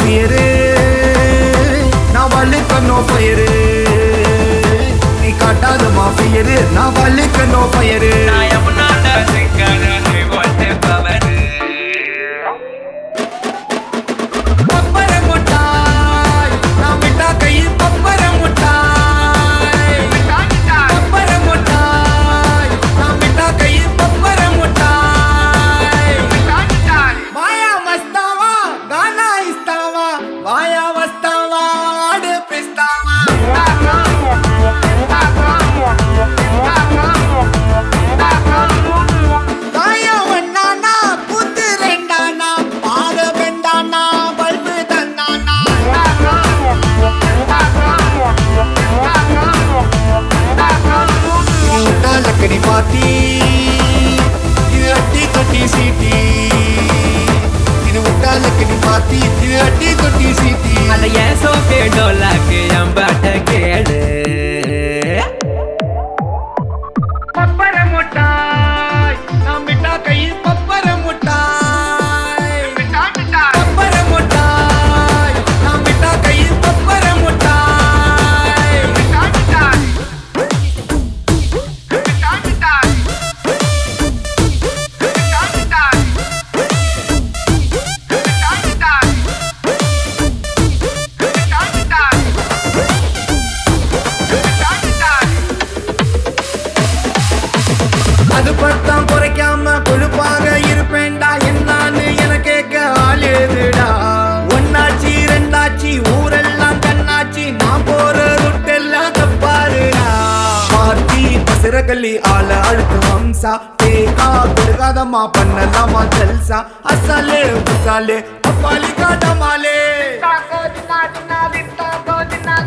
fear நான் வழுக்க no fire நீ காட்டாத மாஃபியரு நான் வழுக்க நோ ஃபயரு பாட்டி இது அட்டி தொட்டி சீட்டி இது விட்டாலுக்கு நீ பாத்தி இது அட்டி தொட்டி சீட்டி அட ஏன் சோக்கே டோலாக்கு அம்பாட்ட கேளு பப்பர முட்டாய் நான் மிட்டா கை பப்பர முட்டாய் பப்பர முட்டாய் நான் மிட்டா கை பப்பர முட்டாய் அது பட்டம் குறைக்காம கொழுப்பாக இருப்பேன்டா என்னான்னு என கேட்க ஆளுடா ஒன்னாச்சி ரெண்டாச்சி ஊரெல்லாம் கண்ணாச்சி நான் போற ருட்டெல்லாம் தப்பாருடா பார்த்தி பசிரகல்லி ஆள அழுத்து வம்சா தேகா கொடுக்காதம்மா பண்ணலாமா ஜல்சா அசாலே உசாலே அப்பாலி காட்டமாலே